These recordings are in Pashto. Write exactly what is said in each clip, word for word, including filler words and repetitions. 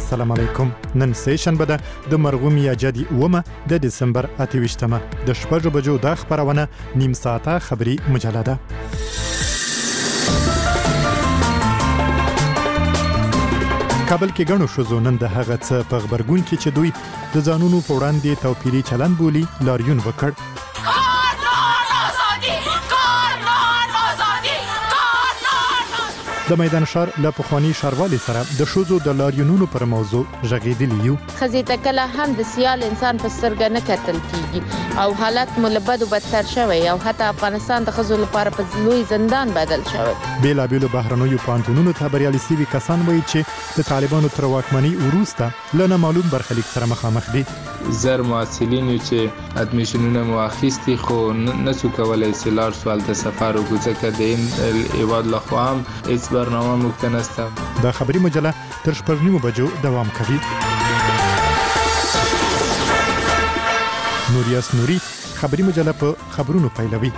السلام علیکم. نن سه شنبه ده د مرغوم یا جدي اومه د دسمبر اته ویشتمه د شپږ بجو د خبرونه نیم ساعته خبري مجله ده. کابل کې غنو شوزو نن د هغه څه په خبرګون کې چې دوی د ځانونو په وړاندې توپیري چلن بولی لاریون وکړ. د میدان شهر له پخوانی ښاروالۍ سره د ښځو د لاریونونو پر موضوع غږېدلي یو. ښځې ته کله هم د سیال انسان په سترګه نه کتل کیږي او حالت مو له بدو بدتر شوی او حتی افغانستان د ښځو لپاره په لوی زندان بدل شوی. بېلابېلو بهرنیو پوهنتونونو ته بریالي سوي کسان وایي چې د طالبانو تر واکمنۍ وروسته له نامعلوم برخلیک سره مخامخ دي. زر محصلین چې ادمیشنونه مو اخیستي خو نسو کولای چې لاړ سو هلته سفر وکړو ځکه د این هیواد لخوا هم هیڅ برنامه موږ ته نشته. دا خبري مجله تر شپږ نیمو بجو دوام کوي. نوریاس نوري خبري مجله په خبرونو پیلوي.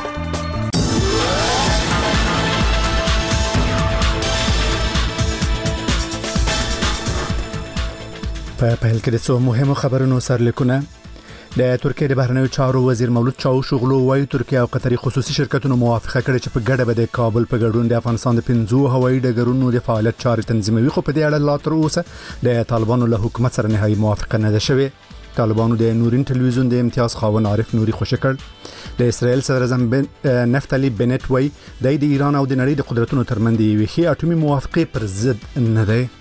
په پیل کې د څو مهمو خبرونو سرلیکونه. د ترکیه د بهرنیو چارو وزیر مولود چاوشوغلو وايي ترکیه او قطري خصوصي شرکتونو موافقه کړې چې په ګډه به د کابل په ګډون د افغانستان د پنځو هوایي ډګرونو د فعالیت چارې تنظیموي، خو په دې اړه لا تر اوسه د طالبانو له حکومت سره نهایي موافقه نه ده شوې. طالبانو د نورین ټلویزیون د امتیاز خاوند عارف نوري خوشی کړ. د اسرائیل صدر اعظم نفتالي بنت وايي د ایران او د نړۍ د قدرتونو ترمنځ یوې ښې اټومي موافقې پر ضد نه دی.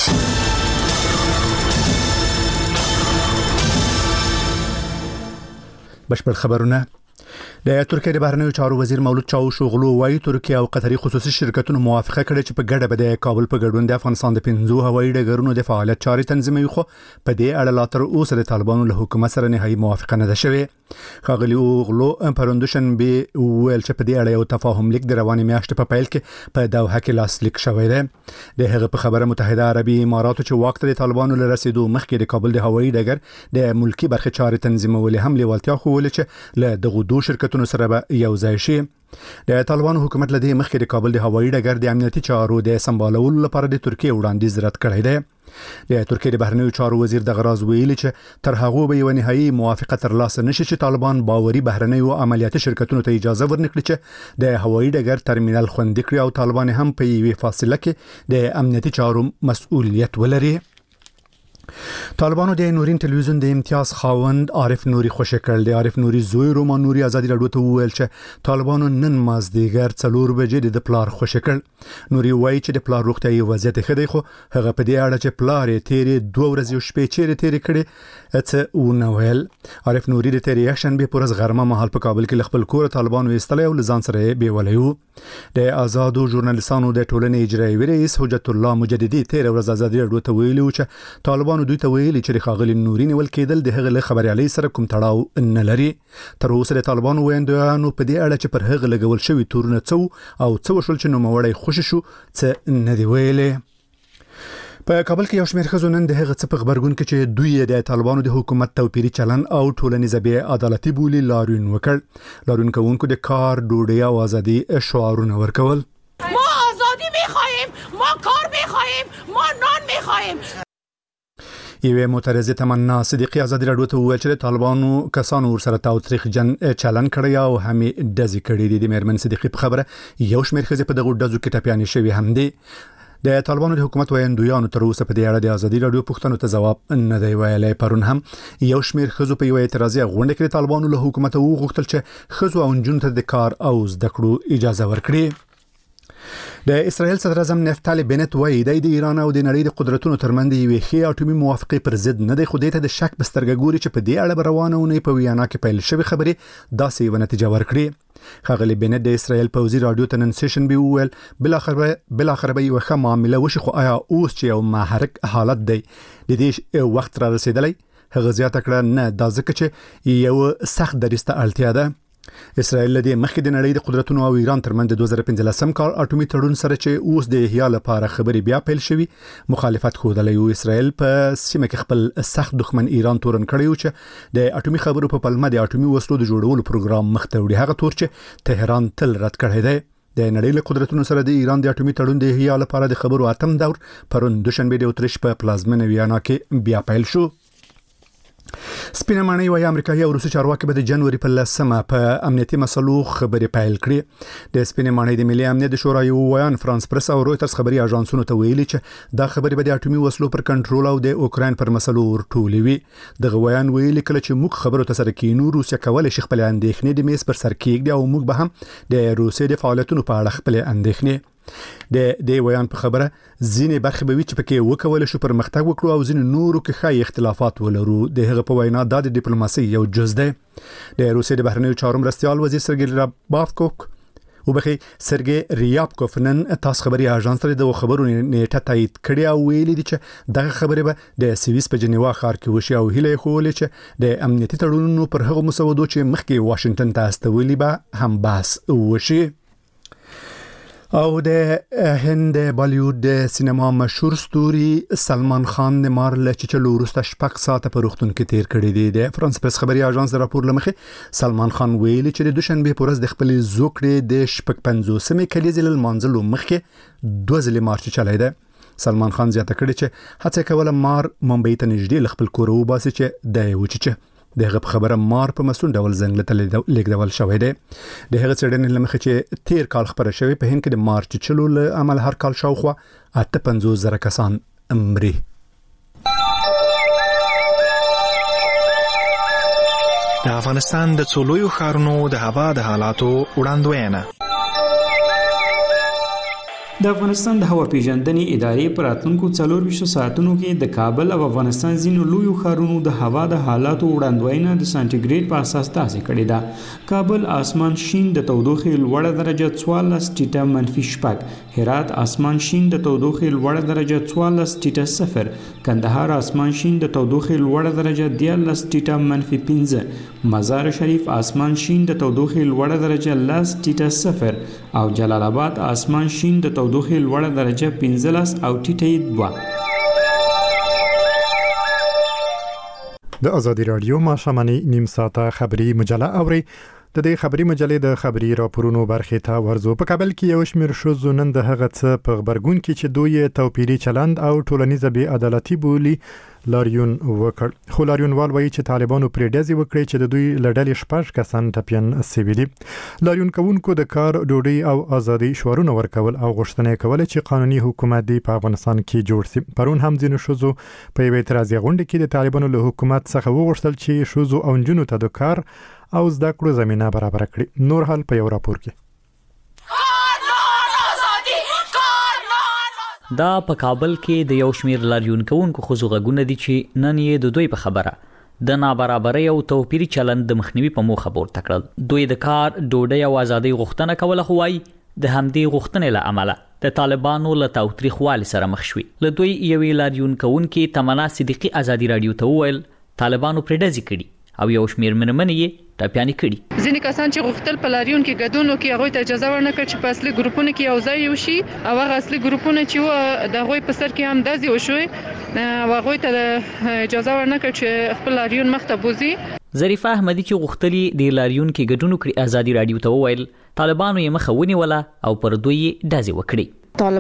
بشپړ خبرونه. د ترکیه د بهرنیو چارو وزیر مولود چاوشوغلو وايي ترکیه او قطري خصوصي شرکتونو موافقه کړې چې په ګډه به د کابل په ګډون د افغانستان د پنځو هوایي ډګرونو د فعالیت چارې تنظیموي، خو په دې اړه لا تر اوسه د طالبانو له حکومت سره نهایي موافقه نه ده شوې. ښاغلي اوغلو پروندوشن به ویل چې په دې اړه یو تفاهم لیک د روانې میاشتې په پیل کې په دوحه کې لاسلیک شوی دی. د هغه په خبره متحده عربي اماراتو چې واک ته د طالبانو له رسیدو مخکې د کابل د هوایي ډګر د ملکی برخې چارې تنظیمول هم لیوالتیا ښوولې چې له دغو دوه شرکتونو سره به یو ځای شي. د طالبانو حکومت له دې مخکې د کابل د هوایي ډګر د امنیتي چارو د سمبالولو لپاره د ترکیه وړاندیز رد کړی دی. د ترکیه د بهرنیو چارو وزیر د غراز ویلي چې تر هغه به یو نهایي موافقه ترلاسه نشي چې طالبان باوري بهرنیو عملیاتي شرکتونو ته اجازه ورنکړي چې د هوایي ډګر ترمینل خوندي کړي او طالبان هم په یوې فاصله کې د امنیتي چارو مسؤلیت ولري. طالبانو د نورین ټلویزیون د امتیاز خاوند عارف نوري خوشی کړل. د عارف نوري زوی رومان نوري ازادي راډیو ته وویل چې طالبانو نن مازدیګر څلور بجې د پلار خوشی کړل. نوري وایي چې د پلار روغتیايي وضعیت ښه دی، خو هغه په دې اړه چې پلار یې تیرې دوه ورځې او شپې چیرې تیرې کړې څه ونه ویل. عارف نوري د تیرې یکشنبې په ورځ غرمه مهال په کابل کې خپل کور طالبانو ایستلی او له ځان سره یې بیولی و. د آزادو ژورنالیستانو د ټولنې اجرایي رئیس حجت الله مجددي تیرې ورځ ازادي راډیو ته ویلي و چې طالبانو دوی ته ویلي چې ښاغلي نوري نیول کېدل د هغه له خبريالۍ سره کوم تړاو نه لري. تر اوسه د طالبانو ویاندویانو په دې اړه چې پر هغه لګول شوی تورونه څو او څو شول چې نوموړی خوشی شو څه نه دی ویلي. په کابل کې یو شمېر ښځو نن د هغه څه په خبرګون کې چې دوی د طالبانو د حکومت توپیري چلن او ټولنیزه بې عدالتي بولي لاریون وکړ. لاریون کوونکو د کار، ډوډۍ او ازادي شعارونه ورکول. ما آزادی می‌خواهیم، ما کار می‌خواهیم، ما نان می‌خواهیم. یوه معترضه تمنا صدیقی ازادي راډیو ته وویل چې طالبانو کسانو ورسره تاوتریخ جن چلن کړی او همې ډزې کړې دي. د میرمن صدیقی په خبره یو شمېر ښځې په دغو ډزو کې ټپیانې شوي هم دي. د طالبانو د حکومت ویاندویانو تر اوسه په دې اړه د ازادي راډیو پوښتنو ته ځواب نه دی ویلی. پرون هم یو شمېر ښځو په یوه اعتراضي غونډه کې د طالبانو له حکومت وغوښتل چې ښځو او نجونو ته د کار او زده کړو اجازه ورکړي. د اسرائیل صدر اعظم نفتالي بنت وايي د ایران او د نړۍ د قدرتونو ترمنځ یوې ښې اټومي موافقې پر ضد نه دی، خو دې ته د شک بسترګه ګوري چې په دې اړه به روانه اونۍ په ویانا کې پیل شوې خبرې داسې یوه نتیجه ورکړي. ښاغلي بنت د اسرائیل پوځي راډیو ته نن سیشن به وویل بالاخره بالاخره به یوه ښه معامله وشي، خو آیا اوس چې یو محرک حالت دی د دې وخت را رسیدلی؟ هغه زیاته کړه نه، دا ځکه چې یو سخت دریځ ته اړتیا ده. اسرائیل له دې مخکې د نړۍ د قدرتونو او ایران ترمنځ د دوه زره پنځلسم کال اټومي تړون سره چې اوس د احیا لپاره خبرې بیا پیل شوي مخالفت ښودلی و. اسرائیل په سیمه کې خپل سخت دښمن ایران تورن کړی و چې د اټومي خبرو په پلمه د اټومي وسلو د جوړولو پروګرام مخ ته وړي، هغه تور چې تهران تل رد کړی دی. د نړۍ له قدرتونو سره د ایران د اټومي تړون د احیا لپاره د خبرو اتم دور پرون دوشنبه د اتریش په پلازمینه ویانا کې بیا پیل شو. سپینه ماڼۍ وايي امریکایي او روسي چارواکي به د جنوري په لسمه په امنیتي مسلو خبرې پیل کړي. د سپینه ماڼۍ د ملي امنیت د شورای وایان فرانس پرس او رويټرز خبري اژانسونو ته ویلي چې دا خبرې به د اټومي وسلو پر کنټرول او د اوکرين پر مسلو ورټولې وي. د وایان ویلي کله چې موږ خبرو ته سره کینو روسیا کولای شي خپل اندېښنې د میز پر سر کېږدي او موږ به هم د روسي د فعالیتونو په اړه خپل اندېښنې د دې ویان په خبره ځینې برخې به وي چې پکې وکول شو پرمختګ وکړو او ځینې نورو کې ښه اختلافات ولرو. د هغه په وینا د ډیپلوماسي یو جز دی. د روسیې د بهرنیو چارو مرستیال وزیر سرګی راباتکوف او بخي سرګی ریابکوف نن تاسو خبري اژانس ته د خبرو نیټه تایید کړي او ویلي دي چې دغه خبره به د سویس په جنیوا ښار کې وشي او هیله خولې چې د امنیتي تړونونو پر هغه مسودو چې مخکې واشنگټن ته استولي به هم بحث وشي. او د هند بالیوډ د سینما مشهور ستوري سلمان خان د مار له چچلو وروسته شپږ ساعته په روغتون کې تیر کړی دی. د فرانس پرس خبري اژانس د راپور لمخې سلمان خان ویلي چې د دوشنبه په ورځ د خپل زوکړې د شپږ پنځوسمې کلیزې له منځلو مخکې دوه ځلې مارچ چلای دی. سلمان خان زیاته کړی چې هڅه کوله مار ممبئی ته نږدې خپل کور وباسي چې د وچچ دغه خبره مار په مسون ډول زنګ ته لیکدول شوې ده. د هغه څېړنې لمخې چې تیر کال خبره شوې په هند کې د مارچ چلو له عمل هر کال شاوخوا اته پنځوس زره کسان مري. د افغانستان د څولویو ښارونو د هوا د حالاتو وړاندوینه. د افغانستان د هوا پیژندنې ادارې پر راتلونکو څلور ویشت ساعتونو کې د کابل او افغانستان ځینو لویو ښارونو د هوا د حالاتو وړاندوینه د سانټیګریډ په اساس تاسې کړې ده. کابل اسمان شین د تودوخې لوړه درجه څوارلس ټیټه منفي شپږ، هرات اسمان شین د تودوخې لوړه درجه څوارلس ټیټه صفر، کندهار اسمان شین د تودوخې لوړه درجه دیارلس ټیټه منفي پنځه، مزار شریف اسمان شین د تودوخې لوړه درجه لس ټیټه صفر او جلال آباد اسمان شین د تودوخې لوړه درجه پنځلس او ټیټه دوه. د ازادي رادیو ماشامنی نیم ساعته خبری مجله اوري. د دې خبري مجلې د خبري راپورونو برخې ته ورزو. په کابل کې یو شمېر ښځو نن د هغه څه په خبرګون کې چې دوی توپیري چلند او ټولنیزه بې عدالتي بولي لاریون وکړ. خو لاریونوال وایي چې طالبانو پرې ډزې وکړې چې د دوی لړلې شپږ کسان ټپیان سوي دي. لاریون کوونکو د کار ډوډۍ او ازادي شعارونه ورکول او غوښتنه کوله چې قانوني حکومت دی په افغانستان کې جوړ شي. پرون هم ځینو ښځو په یوه اعتراضي غونډه کې د طالبانو له حکومت څخه وغوښتل چې ښځو او نجونو ته د کار او زده کړو زمينه برابر کړي. نور حال په یو راپور کې. دا په کابل کې د یو شمیر لاریون کوونکو ښځو غږونه دي چې نن یې د دوی په خبره د نابرابرۍ او توپیري چلند د مخنیوي په موخه پورته کړل. دوی د کار ډوډۍ او ازادۍ غوښتنه کوله، خو وايي د همدې غوښتنې له امله د طالبانو له تاوتریخوالي سره مخ شوي. له دوی یوې لاریون کوونکي تمنا صدیقي ازادي رادیو ته وویل طالبانو پرې ډزې کړي او یو شمیر منمنې یې ټاپیانې کړي. ځینې کسان چې غوښتل په لاریون کې ګډون وکړي هغوی ته اجازه ورنکړه چې په اصلي ګروپونو کې یو ځای وشي او هغه اصلي ګروپونه چې وو د هغوی په سر کې هم ډزې وشوې او هغوی ته اجازه ورنکړه چې خپل لاریون مخته بوځي. ظریفه احمدي چې غوښتلي د لاریون کې ګډون وکړي ازادي رادیو ته وویل طالبانو یې مخه ونیوله او پر دوی یې ډزې وکړي.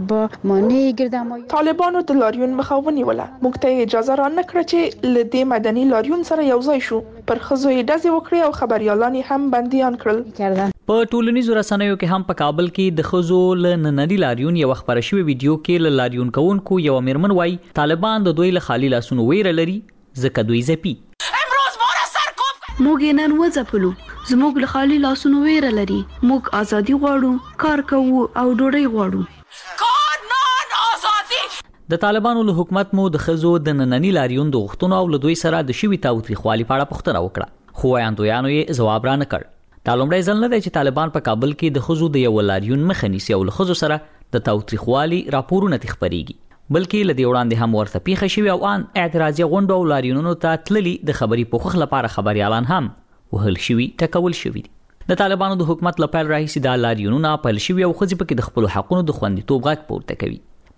طالبانو د لاریون مخه ونیوله، موږ ته اجازه را نه کړه چې له دې مدني لاریون سره یو ځای شو. پر ښځو یې ډزې وکړې او خبريالان یې هم بندیان کړل. په ټولنیزو رسنیو کې هم په کابل کې د ښځو له ننني لاریون یو خبره شوې ویډیو کې له لاریون کوونکو یو میرمن وایي طالبان د دوی له خالي لاسونو ویره لري ځکه دوی زپي. موږ نن وځپلو، زموږ له خالي لاسونو ویره لري، موږ ازادي غواړو، کار کوو او ډوډۍ غواړو. د طالبانو له حکومت مو د ښځو د ننني لاریون د غوښتنو او له دوی سره د شوي تاوتریخوالي په اړه پوښتنه وکړه، خو وړاندویانو یې ځواب را نه کړ. دا لومړی ځل نه دی چې طالبان په کابل کې د ښځو د یو لاریون مخه نیسي او له ښځو سره د تاوتریخوالي راپورونه خپرېږي، بلکې له دې وړاندې هم ورته پیښه شوې او ان اعتراضي غونډو او لاریونونو ته تللي د خبري پوښښ لپاره خبريالان هم وهل شوي ټکول شوي دي. د طالبانو د حکومت له پیل راهیسې دا لاریونونه پیل شوي او ښځې پکې د خپلو حقونو د خوندیتوب غږ پورته کوي.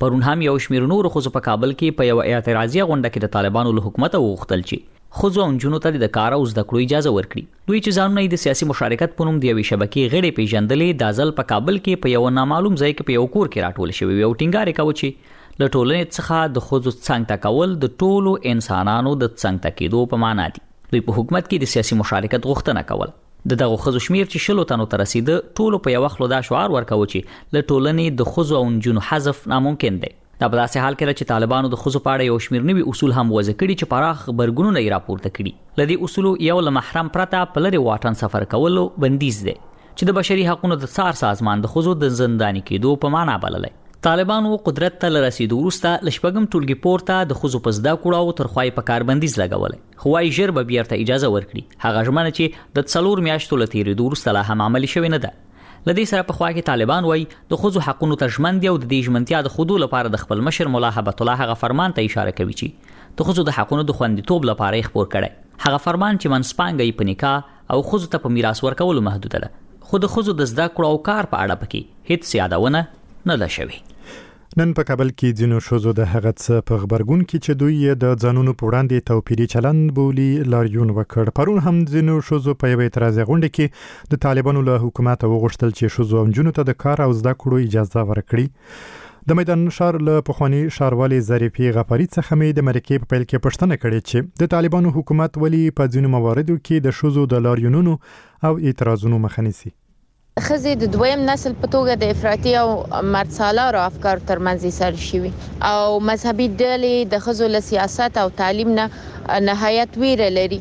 پرون هم یو شمېر نور خو په کابل کې په یو اعتراضي غونډه کې د طالبانو له حکومت وغوښتل چې خزو او جنونو ته د کار او زده کړو اجازه ورکړي. دوی چې ځانونه د سیاسي مشارکت په نوم د یوې شبکې غړي پیژندلې د ځل په کابل کې په یو نامعلوم ځای کې په یو کور کې راټول شوی او ټینګار کوي چې له ټولنې څخه د خزو څنګ تا کول د ټولو انسانانو د څنګ تا کېدو په معنا دي. دوی په حکومت کې د سیاسي مشارکت غوښتنه کول. د دغه خزو شمیر چې شلو تنو ته رسیده ټولو په یو خلو دا شعار ورکوي چې له ټولنې د خزو او جنونو حذف ناممکن دی. دا په داسې حال کې چې طالبانو د خزو په اړه یو شمېر نوي اصول هم وضع کړي چې پراخ غبرګونونه یې راپورته کړي. لدی اصولو یو له محرم پرته په لري واټن سفر کولو بندیز دی چې د بشري حقوقو د څار سازمان د خزو د زنداني کېدو په معنا بللای. طالبانو قدرت ته رسیدو وروسته لشپږم ټولګي پورته د خزو په زده کړو او ترخوای په کار بندیز لګولای. خو وايي ژر به بیرته اجازه ورکړي. هغه ژمنه چې د څلور میاشتو لتیری وروسته لا هم عملي شوی نه ده. لدې سره په خوا کې طالبان وایي د خزو حقونو ته ژمن دي او د دې ژمنتیا د خودو لپاره د خپل مشر مولا هبت الله هغه فرمان ته اشاره کوي چې د خزو د حقونو د خوندیتوب لپاره یې خپور کړی. هغه فرمان چې منسپانګي په نکاح او خزو ته په میراث ورکولو محدود ده. خو د خزو د زده کړو او کار په اړه پکې هیڅ یادونه نه ده شوی. نن په کابل کې ځینو شوزو د هغه څه په خبرګون کې چې دوی د ځانونو په وړاندې توپیري چلند بولی لاریون وکړ. پرون هم ځینو شوزو په یوه اعتراضي غونډه کې د طالبانو له حکومت وغوښتل چې شوزو او جنونو ته د کار او زده کړو اجازه ورکړي. د میدان شهر له پخوانی ښاروالي ظریفي غفاري څخه مې د مرکې په پیل کې پوښتنه کړې چې د طالبانو حکومت ولې په ځینو مواردو کې د شوزو د لاریونونو او اعتراضونو مخه نیسي. خزي د دویم نسل په توګه د افراطي او مرسالارو افکار ترمنځ سر شوي او مذهبي ډلې د خزو له سیاست او تعلیم نه نهایت ویره لري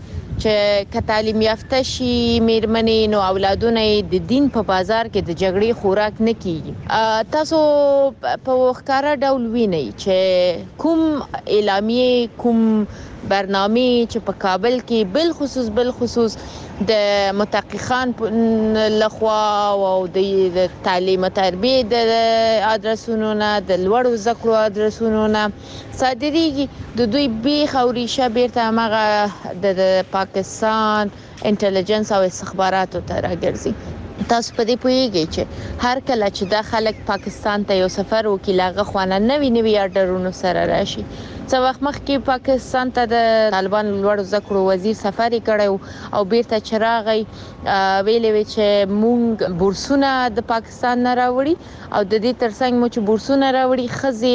چې که تعلیم یافته شي میرمنې نو اولادونه د دین په بازار کې د جګړې خوراک نه کیږي. تاسو په ښکارا ډول وینئ چې کوم اعلامیه کوم برنامه چې په کابل کې بل خصوص بل خصوص د متحققان لخوا او د تعلیم او تربیه د ادرسونو نه د لوړو ذکرو ادرسونو نه صادریږي. د دوی بیخ او ریشه بیرته هغه د پاکستان انټيليجنس او استخباراتو ته راګرځي. تاسو په دې پوهیږئ چې هر کله چې د خلک پاکستان ته یو سفر وکړي لاغه خوانه نوي نوي اډرونو سره راشي. څو وخت مخکې پاکستان ته د طالبان لوړ ذکرو وزیر سفر کړی او بیرته چراغي ویلې وی چې مونږ بورسونه د پاکستان نه راوړي او د دې ترڅنګ مو چې بورسونه راوړي خزي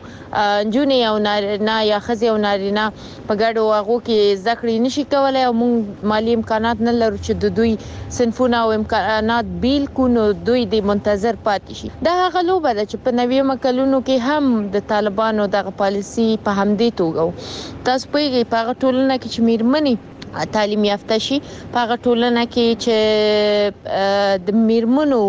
او جونې او نارینه یا خزي او نارینه په ګډو هغه کې ذکر نشي کولای او مونږ مالی امکانات نه لرو چې د دوی صنفونه او امکانات بیل کو نو دوی د منتظر پاتې شي. دا هغه لوبه ده چې په نوي مکلونو کې هم د طالبانو دغه پالیسی په همدې توګه تاسو په هغه ټولنه کې چې میرمنې تعلیم یافته شي په هغه ټولنه کې چې د میرمنو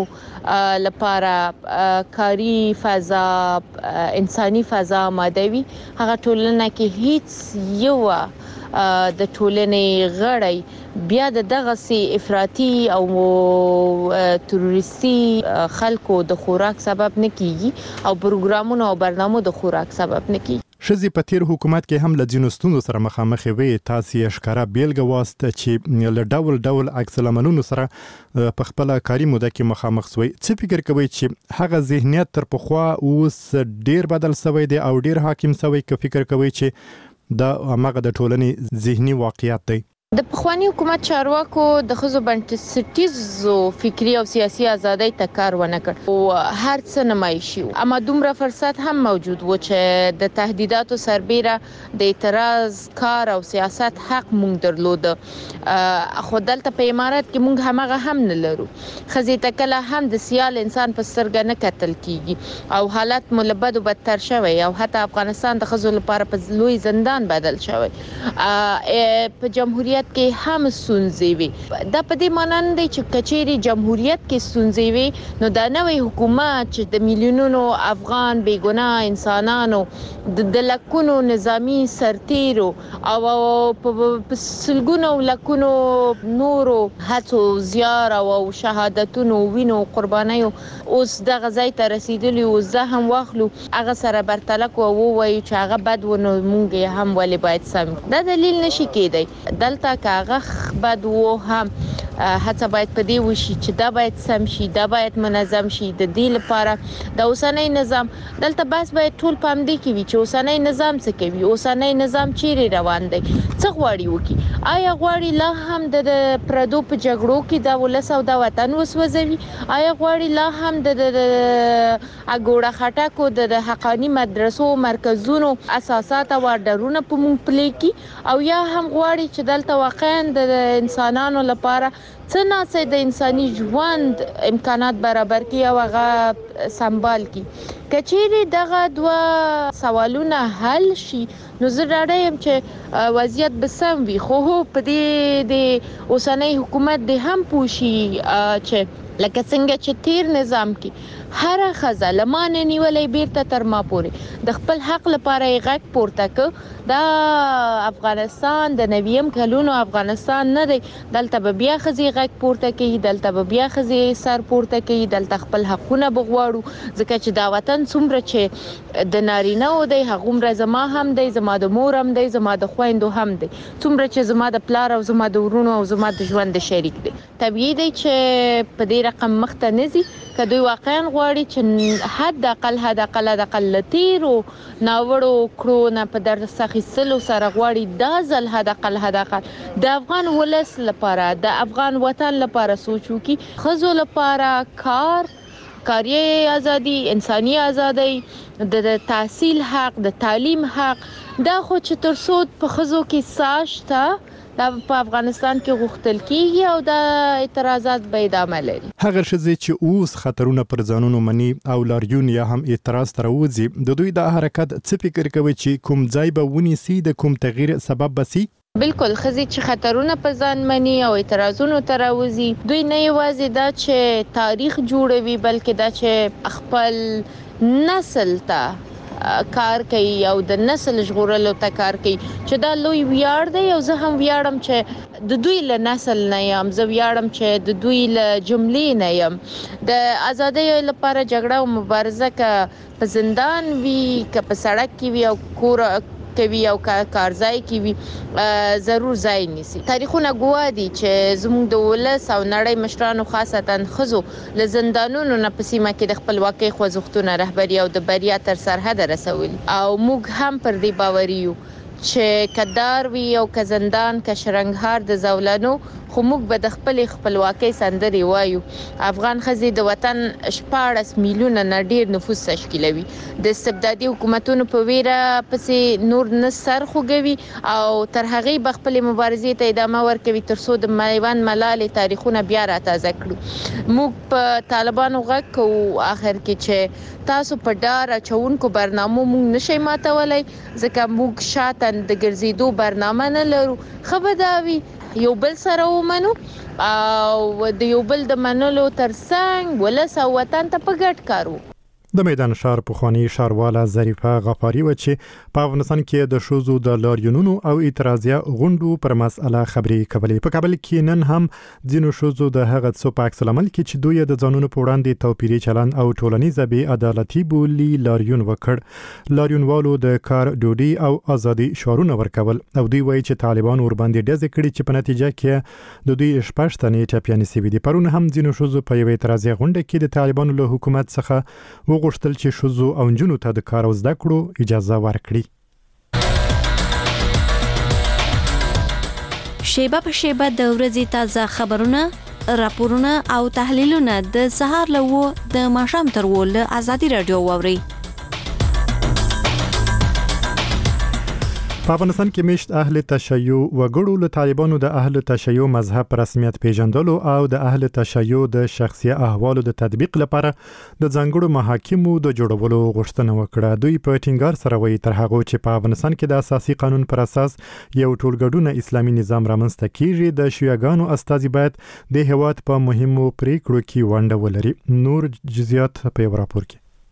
لپاره کاری فضا انساني فضا مادوي هغه ټولنه کې هیڅ یو د ټولنې غړي بیا د دغه سي افراطي او تروریستي خلکو د خوراک سبب نه کیږي او پروګرامونو او برنامو د خوراک سبب نه کیږي. شذي په تیر حکومت کې هم لځینو ستونزو سره مخامخ وي. تاسو ښکارا بیلګه واست چې له ډول ډول عکس العملونو سره په خپل کاري موده کې مخامخ شوي. څه فکر کوي چې هغه ذهنیت تر پخوا اوس ډیر بدل شوی دی او ډیر حاکم شوی؟ که فکر کوي چې دا هغه د ټولنې ذهني واقعیت دی؟ د پخوانی حکومت چارواکو د خزو بنسټیزو فکری او سیاسي ازادۍ ته کار ونه کړ او هر څه نمایشي اما دومره فرصت هم موجود و چې د تهدیداتو سربیره د اعتراض کار او سیاست حق مونږ درلود. خو دلته په امارات کې مونږ همغه هم نه لرو. خزي تکله هم د سیال انسان په سترګه نه کتل کیږي او حالت ملبد او بدتر شوی او حتی افغانستان د خزو لپاره په لوی زندان بدل شوی. په جمهوریت کې هم ستونزې وي. دا په دې معنی نه دی چې کچېری جمهوریت کې ستونزې وي نو دا نوې حکومت چې د میلیونونو افغان بیګناه انسانانو د لکونو نظامی سرتیرو او په سلګونو لکونو نورو هڅو زیار او شهادتونو وینو قربانیو اوس د غزای ته رسیدلی او زه هم واخلو هغه سره برتلک او وایي چې هغه بد ونه مونږه هم ولې باید سم. دا دلیل نشي کېدی. دلته وروسته کاغه بد وو هم هڅه باید په دې وشي چې دا باید سم شي، دا باید منظم شي. د دې لپاره د اوسنۍ نظام دلته بس باید ټول پام دی کوي چې اوسنۍ نظام څه کوي، اوسنۍ نظام چیرې روان دی، څه غواړي وکي. آیا غواړي لا هم د پردو په جګړو کې د ولس او د وطن وسوځوي؟ آیا غواړي لا هم د اګوړه خټکو د حقانی مدرسو مرکزونو اساسات او ډرونه په مونږ پلي کی؟ او یا هم غواړي چې دلته واقعا د انسانانو لپاره څه ناسې د انساني ژوند امکانات برابر کی او هغه سنبال کی؟ کچېری دغه دوا سوالونه حل شي نو زه راډه يم چې وضعیت به سم وي. خو په دې د اوسنۍ حکومت د هم پوشي چې لکه څنګه چې تیر نظام کې هر خزه لمانه نیولې بیرته تر ما پورې د خپل حق لپاره یې غږ پورته ک. دا افغانستان د نویم کلونو افغانستان نه دی. دلته به بیا خزي غږ پورته کوي، دلته به بیا خزي سر پورته کوي، دلته خپل حقونه بغواړو. ځکه چې دا وطن څومره چې د نارینه او د هغومره زما هم دی، زما د مور هم دی، زما د خويندو هم دی، څومره چې زما د پلار او زما د ورونو او زما د ژوند شریک دی. طبيعي دی چې په دې رقم مخته نزي کدوې واقعا غواړي چې حد اقل حد اقل حد اقل لتیرو ناوړو کړو نه په در سخیسلو سره غواړي دا ځل حد اقل حد اقل د افغان ولس لپاره د افغان وطن لپاره سوچو کی خزو لپاره کار کاری ازادي، انساني ازادي، د تحصیل حق، د تعلیم حق، دا خو چې تر څو په خزو کې ساشته دا په افغانستان کې غوښتل کیږي او دا اعتراضات به ادامه لري. هغه شزه چې اوس خطرونه پر ځانونو مني او لاریون یا هم اعتراض تر وځي د دوی د حرکت څه فکر کوي چې کوم ځای به ونیسي د کوم تغییر سبب بسي؟ بالکل خزي چې خطرونه په ځان مني او اعتراضونو تر وځي دوی نه یوازې دا چې تاریخ جوړوي بلکې دا چې خپل نسل ته کار کوي او د نسل ژغورلو ته کار کوي چې دا لوی ویاړ دی. او زه هم ویاړم چې د دوی له نسل نه یم، زه ویاړم چې د دوی له جملې نه یم. د ازادۍ لپاره جګړه او مبارزه ک په زندان وی ک په سړک کې وی او کور کوي او کارځای کې وي ضرور ځای نیسي. تاریخونه ګوادي چې زموږ د ولس او نړۍ مشرانو خاصتا خزو له زندانونو نه په سیمه کې د خپلواکۍ خوځښتونه رهبری او د بریا تر سرحد رسول او موږ هم پر دې باور یو چې کدار وی او ک زندان ک شرنګهار د زولانو خو موږ به د خپل خپلواکۍ سندري وایو. افغان خزي د وطن شپاړس میلیونه نه ډیر نفوس تشکیلوي. د استبدادي حکومتونو په ویره پسې نور نه سر خوګوي او تر هغه به خپل مبارزې ته ادامه ورکوي تر څو د میوان ملالې تاریخونه بیا را تازه کړو. موږ په طالبانو غږ کوو اخر کې چې تاسو په ډار اچونکو برنامو موږ نشي ماتولای ځکه موږ شاته د ګرځېدو برنامه نه لرو. خبرداوي یو بل سره ومنو او د یو بل د منلو ترڅنګ ولس او وطن ته په ګډ کارو. د میدان شهر پخوانی ښارواله ظریفه غفاری و چې په افغانستان کې د شوزو د لاریونونو او اعتراضیه غونډو پر مسأله خبرې کولې. په کابل کې نن هم ځینو شوزو د هغه څه په عکس العمل کې چې دوی د ځانونو په وړاندې توپیري چلند او ټولنیزه بې عدالتي بولي لاریون وکړ. لاریونوالو د کار ډوډۍ او ازادي شعارونه ورکول او دوی وایي چې طالبان ور باندې ډزې کړي چې په نتیجه کې د دوی شپږ تنې ټپیانې شوي دي. پرون هم ځینو شوزو په یوه اعتراضیه غونډه کې د طالبانو له حکومت څخه غوښتل چې شوزو او نجونو ته د کار او زده کړو اجازه ورکړي. شیبه په شیبه د ورځې تازه خبرونه، راپورونه او تحلیلونه د سهار له و د ماښام تر و له ازادي رادیو واوري. په افغانستان کې مشت اهل تشیع وګړو له طالبانو د اهل تشیع مذهب رسمیت پیژندلو او د اهل تشیع د شخصي احوالو د تطبیق لپاره د ځانګړو محاکمو د جوړولو غوښتنه وکړه. دوی په ټینګار سره وایي تر هغه چې په افغانستان کې د اساسي قانون پر اساس یو ټولګډونه اسلامي نظام رامنځته کیږي د شیعاګانو استازي باید د هیواد په مهمو پریکړو کې ونډه ولري. نور جزئیات په راپور کې.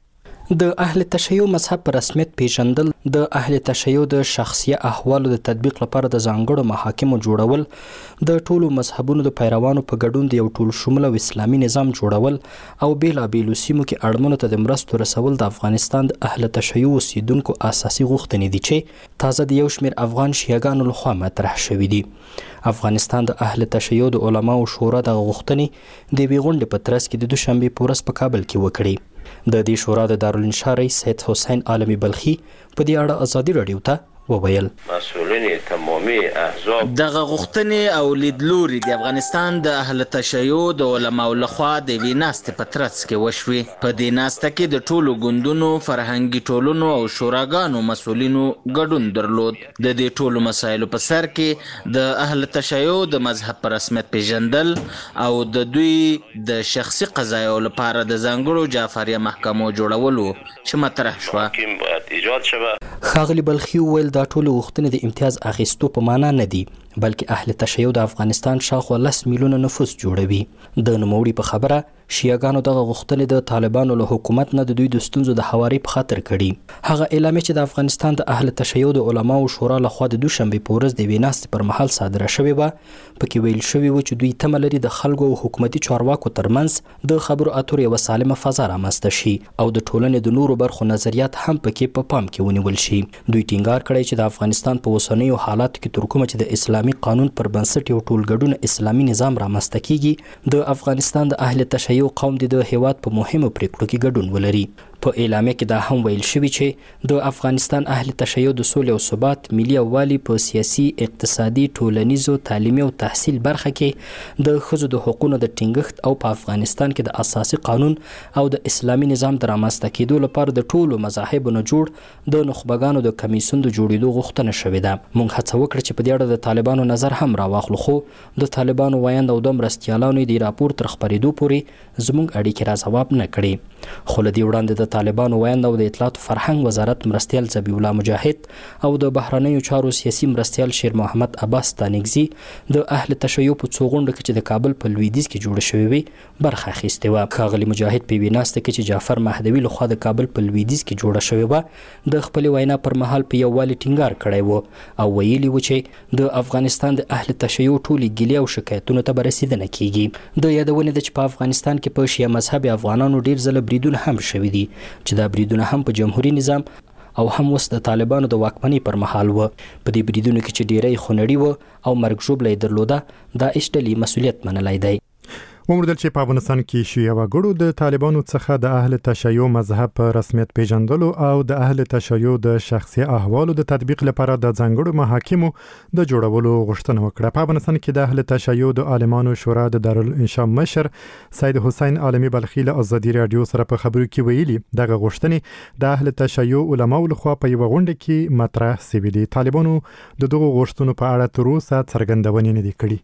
د اهل تشیع مذهب په رسمیت پیژندل د اهل تشیع د شخصي احوالو د تطبیق لپاره د ځانګړو محاکمو جوړول د ټولو مذهبونو د پیروانو په ګډون د یو ټول شموله او اسلامي نظام جوړول او بیلابیلو سیمو کې اړمنو ته د مرستو رسول د افغانستان د اهل تشیع اوسیدونکو اساسي غوښتنې دي چې تازه د یو شمېر افغان شیعاګانو لخوا مطرح شوي دي. افغانستان د اهل تشیع د علماو شورا د غوښتنې د یوې غونډې په ترڅ کې د دوشنبې په ورځ په کابل کې وکړې. د دې شورا د دارالانشا رئیس سید حسین عالمی بلخي په دې اړه ازادي رادیو ته وویل مسؤلین تمامي احزاب دغه غوښتنې او لیدلوري د افغانستان د اهل تشیع د علماو لخوا د ویناست په ترڅ کې وشوي. په دې ناسته کې د ټولو ګوندونو فرهنګي ټولنو او شوراګانو مسؤلینو ګډون درلود. د دې ټولو مسایلو په سر کې د اهل تشیع د مذهب په رسمیت پیژندل او د دوی د شخصي قضایو لپاره د ځانګړو جعفریه محکمو جوړولو چې مطرح شوه. ایجاد شوه. ښاغلي بلخي وویل دا ټولو غوښتنې د امتیاز اخیستو په معنا نه دي بلکې اهل تشیع د افغانستان شاوخوا لس میلیونه نفوس جوړوي. د نوموړي په خبره شیعاګانو دغه غوښتنې د طالبانو له حکومت نه د دوی د ستونزو د هواري په خاطر کړي. هغه اعلامیه چې د افغانستان د اهل تشیع د علماو شورا لخوا د دوشنبې په ورځ د یوې ناستې پر مهال صادره شوې وه پکې ویل شوي و چې دوی تمه لري د خلکو او حکومتي چارواکو ترمنځ د خبرو اترو یوه سالمه فضا رامنځته شي او د ټولنې د نورو برخو نظریات هم پکې په پام کې ونیول شي. دوی ټینګار کړی چې د افغانستان په اوسنیو حالاتو کې تر کومه چې د اسلامي قانون پر بنسټ یو ټولګډونه اسلامي نظام رامنځته کیږي د افغانستان د اهل تشیع قوم د هیواد په مهمو پریکړو کې ګډون ولري. په اعلامیه کې دا هم ویل شوي چې د افغانستان اهل تشیع د سولې او ثبات ملي یووالي په سیاسي اقتصادي ټولنیزو تعلیمي او تحصیل برخه کې د ښځو د حقوقو د ټینګښت او په افغانستان کې د اساسي قانون او د اسلامي نظام د رامنځته کېدو لپاره د ټولو مذاهبو نه جوړ د نخبګانو د کمیسیون د جوړېدو غوښتنه شوې ده. موږ هڅه وکړه چې په دې اړه د طالبانو نظر هم راواخلو خو د طالبانو وایند او د مرستیالانو د راپور تر خپرېدو پورې زموږ اړیکې را ځواب نه کړې. خو له دې وړاندې د طالبانو وایند او د اطلاعات فرهنګ وزارت مرستیال ذبیح الله مجاهد او د بهرنیو چارو سیاسي مرستیال شیر محمد عباس تانګزي د اهل تشیع په څو غونډو کې چې د کابل په لویدیځ کې جوړه شوې وي برخه اخیستې وه. ښاغلي مجاهد په یوې ناستې کې چې جعفر مهدوي لخوا د کابل په لویدیځ کې جوړه شوې وه د خپلې وینا پر مهال په یووالي ټینګار کړی و او ویلي و چې د افغانستان د اهل تشیع ټولې ګیلې او شکایتونو ته به رسېدنه کیږي. د یادونې ده چې په افغانستان کې په شیعه مذهب افغانانو ډېر ځله بریدونه هم شوي دي چې دا بریدونه هم په جمهوریت نظام او هم اوس د طالبانو د واکمنۍ پر مهال و. په دې بریدونو کې چې ډیری خونړي و او مرګ ژوبله یې درلوده دا هیڅ ډلې مسؤلیت منلی دی. وموندل چې په افغانستان کې شیعه وګړو د طالبانو څخه د اهل تشیع مذهب په رسمیت پیژندلو او د اهل تشیع د شخصي احوالو د تطبیق لپاره د ځانګړو محاکمو د جوړولو غوښتنه وکړه. په افغانستان کې د اهل تشیع د عالمانو شورا د دارالانشا مشر سید حسین عالمی بلخي له ازادي رادیو سره په خبرو کې ویلي دغه غوښتنې د اهل تشیع علماو لخوا په یو غونډه کې مطرح شوې دي. طالبانو د دغو غوښتنو په اړه تر اوسه څرګندونې نه دي کړې.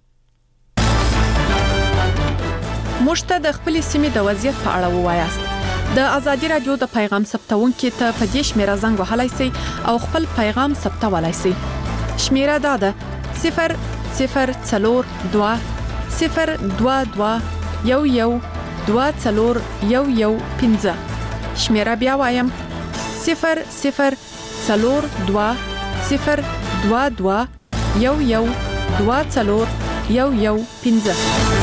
موږ د خپل سیمې د وضعیت په اړه ووایاست. د ازادي رادیو د پیغام ثبتونکو ته په دې شمیره زنګ وهلای شئ او خپل پیغام ثبتولای شئ. شمیره دا ده صفر صفر څلور دوه صفر دوه دوه یو یو دوه څلور یو یو پنځه. شمیره بیا وایم صفر صفر څلور دوه صفر دوه دوه یو یو دوه څلور یو یو پنځه.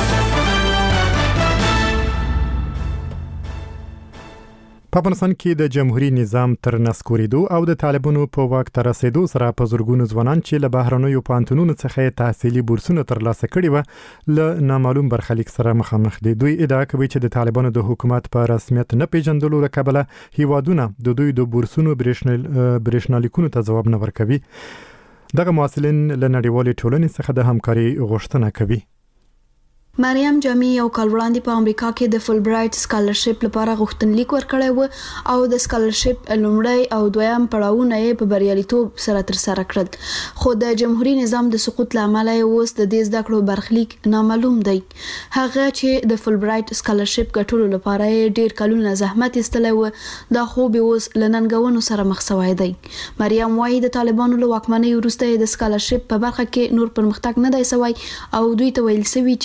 په افغانستان کې د جمهوریت نظام تر نسکورېدو او د طالبانو په واک ته رسېدو سره په زرګونو ځوانان چې له بهرنیو پوهنتونونو څخه تحصیلي بورسونه ترلاسه کړي وو له نامعلوم برخلیک سره مخامخ دي. دوی ادعا کوي چې د طالبانو د حکومت په رسمیت نه پیژندلو له کبله هیوادونه د دوی د بورسونو برېښنالیکونو ته ځواب نه ورکوي. دغه محصلین له نړیوالې ټولنې څخه د همکاري غوښتنه کوي. مریم جامی یو کال وړاندې په امریکا کې د فل برایټ سکالرشپ لپاره غوښتنلیک ورکړی و او د سکالرشپ لومړی او دویم پړاوونه یې په بریالیتوب سره ترسره کړل. خو د جمهوریت نظام د سقوط لامل یې اوس د دې زده کړو برخلیک نامعلوم دی. هغه چې د فل برایټ سکالرشپ ګټلو لپاره یې ډیر کلونه زحمت ایستلی و دا خو به اوس له ننګونو سره مخ شوی دی. مریم وايي د طالبانو له واکمنۍ وروسته د سکالرشپ په برخه کې نور پرمختګ نه دی شوی او دوی ته ویل شوی چې د فل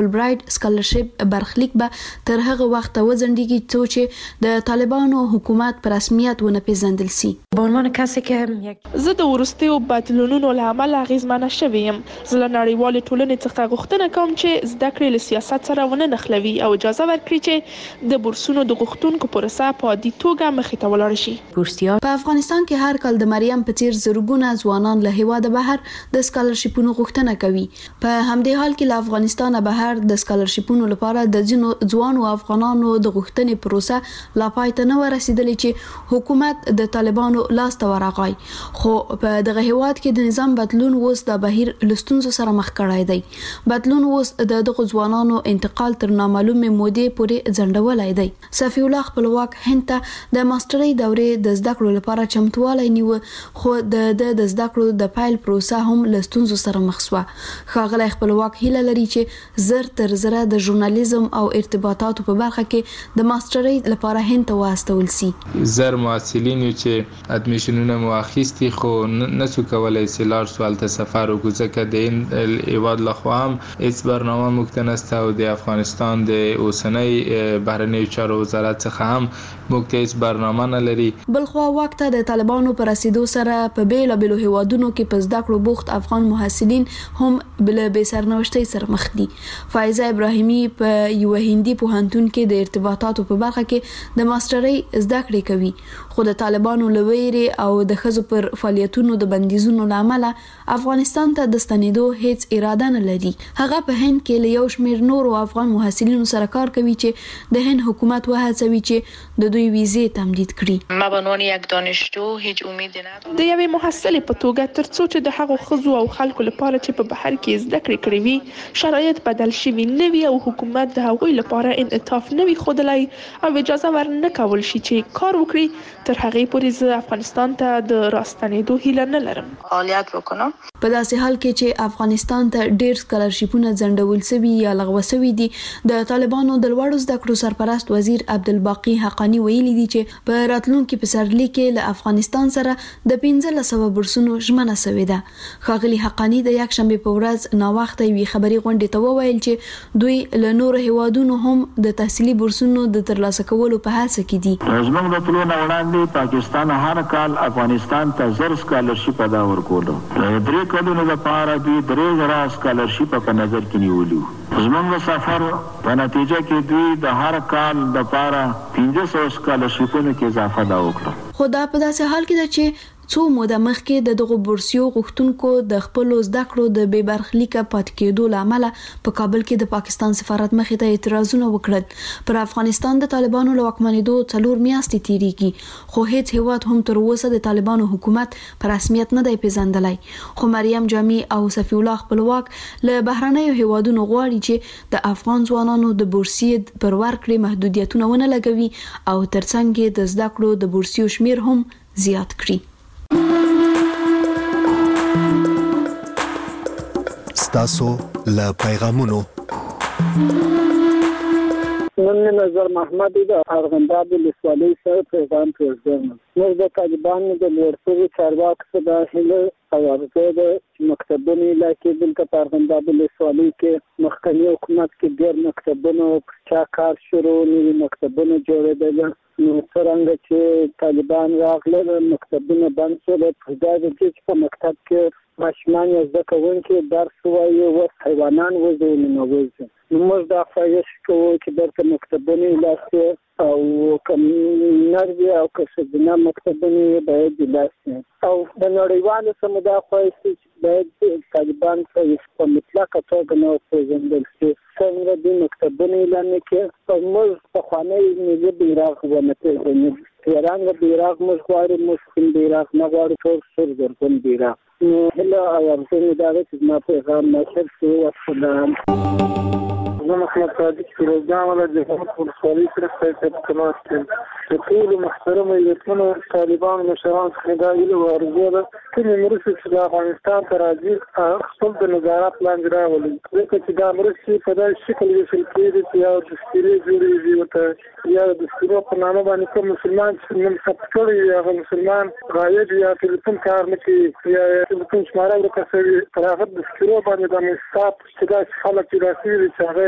فولبرایټ سکالرشپ برخلیک به تر هغه وخت وځنډیږي چې د طالبانو حکومت په رسمیت ونه پیژندل شي. به عنوان کسی که زه د ورستیو بدلونونو له امله اغیزمنه شوې یم، زه له نړیوالې ټولنې څخه غوښتنه کوم چې زده کړې له سیاست سره ونه نښلوي او اجازه ورکړي چې د بورسونو د غوښتونکو پروسه په عادي توګه مخې ته ولاړ شي. په افغانستان کې هر کال د مریم په څیر زرګونه ځوانان له هیواده بهر د سکالرشپونو غوښتنه کوي. په همدې حال کې له افغانستان بهر د سکالرشپونو لپاره د ځینو ځوانو افغانانو د غوښتنې پروسه لا پای ته نه ورسېدلې چې حکومت د طالبانو لاس ته ورغی، خو په دغه هیواد کې د نظام بدلون اوس د بهیر لستونزو سره مخ کړای دی. بدلون اوس د دغه ځوانانو انتقال تر نامعلومه مودې پورې ځنډولای دی. صفی الله خپلواک هند ته د ماسترۍ دورې د زده کړو لپاره چمتووالی نیو، خو د د زده کړو د پایل پروسه هم لستونزو سره مخ شوه. ښاغلی خپلواک هیله لري چې زر تر زره د ژورنالیزم او ارتباطاتو په برخه کې د ماسترۍ لپاره هند ته واستول شي. زر محصلین چې ادمیشنونه مو اخیستي خو نسو کولای چې لار سوال ته سفر وکړو، ځکه د این ایواد لخوا هم هیڅ برنامه موږ ته نشته او د افغانستان د اوسنۍ بهرنیو چارو وزارت څخه هم موږ ته هیڅ برنامه نه لري. بلخوا وخت د طالبانو پر رسیدو سره په بیلابیلو هیوادونو کې په زده کړو بوخت افغان محصلین هم بل به سرنوشتۍ سره مخ دي. فایزه ابراهیمی په یو هندي پوهنتون کې د ارتباطاتو په برخه کې د ماسترۍ زده کړې کوي، خو د طالبانو لویری او د خزو پر فعالیتونو د بندیزونو لامل افغانستان ته د ستنېدو هیڅ اراده نه لري. هغه په هند کې له یو شمېر نورو افغان محصلینو سره کار کوي چې د هند حکومت وهڅوي چې د دوی ویزې تمدید کړي. ما به عنوان یک دانشجو هیڅ امید نه لرم د یوې محصلې په توګه ترڅو چې د هغو خزو او خلکو لپاره چې په بهر کې زده کړې کړې وي شرایط بدل شوي نه وي او حکومت د هغوی لپاره انعطاف نه وي ښودلی او اجازه ور نه کول شي چې کار وکړي، تر هغې پورې زه افغانستان ته د راستنېدو هیله نه لرم. فعالیت وکړم. په داسې حال کې چې افغانستان ته ډېر سکالرشپونه ځنډول شوي یا لغوه شوي دي، د طالبانو د لوړو زده کړو سرپرست وزیر عبدالباقي حقانی ویلي دي چې په راتلونکي پسرلي کې له افغانستان سره د پنځلس سوه بورسونو ژمنه شوې ده. ښاغلي حقانی د یکشنبې په ورځ ناوخته یوې خبري غونډې ته وویل چې دوی له نورو هیوادونو هم د تحصیلي بورسونو د ترلاسه کولو په هڅه کې دي. زموږ د ټولو نه وړاندې پاکستان هر کال افغانستان ته زر سکالرشپ ادا ورکولو، درې کلونو لپاره دوی درې زره سکالرشپ په نظر کې نیولي. زموږ سفر په نتیجه کې دوی د هر کال لپاره پنځه سوه سکالرشپونو کې اضافه دا وکړه. خو دا په داسې حال کې ده چې څو موده مخکې د دغو بورسیو غوښتونکو د خپل زده کړو د بې برخلیکه پاتې کېدو لامل په کابل کې د پاکستان سفارت مخې ته اعتراضونه وکړل. پر افغانستان د طالبانو له واکمنېدو څلور میاشتې تیریږي، خو هیڅ هیواد هم تر اوسه د طالبانو حکومت په رسمیت نه دی پیژندلی. خو مریم جامي او صفی الله خپلواک له بهرنیو هیوادونو غواړي چې د افغان ځوانانو د بورسیې پر ورکړې محدودیتونه ونه لګوي او ترڅنګ د زده کړو د بورسیو شمیر هم زیات کړي. ستاسو له پیغامونو نن نظر محمد د ارغنداب ولسوالۍ سره پیغام پرېږدم. موږ د طالبانو د لوړ چارواکو څخه د هیله او ارزو د مکتبونو علاقې دلته په ارغنداب ولسوالۍ کې مخکني حکومت کې ډېر مکتبونه چا کار شروع نوي مکتبونه جوړېدل، نو څرنګه چې طالبان راغلل مکتبونه بند شول. په دا د چې په مکتب کې ماشومان یا زده کوونکي درس وایي اوس حیوانان وځي نو وځي. نو موږ دا خواهش کوو چې دلته مکتبونه علاقې او کوم نردي او که ښځینه مکتبونه باید علاقې او د نړیوالو سمدار خواهش چې باید طالبان په مطلقه توګه نه وپېژندل شي. څنګه دې مکتبونه اعلان کړي او موږ پخوانی ملي بیرغ ونه پېژنو. تیرانګه بیرغ موږ غواړو، موږ کوم بیرغ نه غواړو، ټول سور زرغون بیرغ. نو هله او ارزو مې دا ده چې زما پیغام نشر شي. والسلام. زه محمد صادق فیروزجان ولایت جهاد ولسوالۍ سره په تماس کې یم. د ټولو محترمو علتونو طالبانو مشرانو څخه دا هیله او ارزو ده کومې مرستې چې د افغانستان ته راځي خپل د نظارت لاندې راولي، ځکه چې دا مرستې په داسې شکل ویشل کېږي چې یا دستګیرې جوړېږي ورته یا د دستګیرو په نامه باندې کوم مسلمان چې نوم ثبت کړی وي هغه مسلمان غایب یا ټلیفون کار نه کوي یا ټلیفون شماره ورکه شوي، پر هغه دستګیرو باندې د مصطاف چې داسې خلک پیدا شوي دي چې هغه یې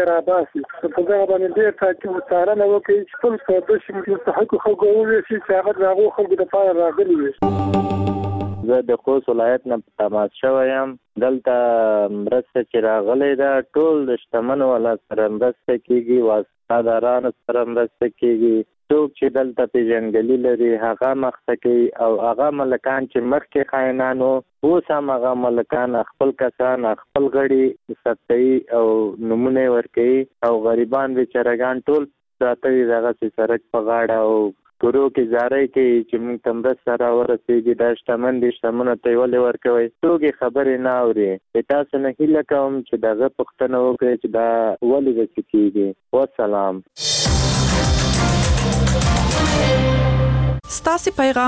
راباسي په دغه باندې ډېر تاکید وتارنه وکړي چې خپل څه د مستحق خلکو وویل شي چې هغه د هغو خلکو لپاره راغلي وي. زه د خوست ولایت نه تماس شوی یم. دلته مرسته چې راغلی ده ټول د شتمنو والا سره مرسته کېږي، واسطادارانو سره مرسته کېږي. څوک چې دلته پیژندګلي لري هغه مخته کوي او هغه ملکان چې مخکې خاینانو اوس هم هغه ملکان خپل کسان خپل غړي ثبتوي او نمونه ورکوي او غریبان بیچارهګان ټول پراته دي دغسې سړک په غاړه او کورو کې زارۍ کوي چې موږ ته مرسته راورسېږي. دا شتمن دي شتمنو ته یې ولې ورکوئ؟ څوک یې خبرې نه اوري. تاسو نه هیله کوم چې دغه پوښتنه وکړئ چې دا ولې داسې کېږي. والسلام. ستاسو پیغام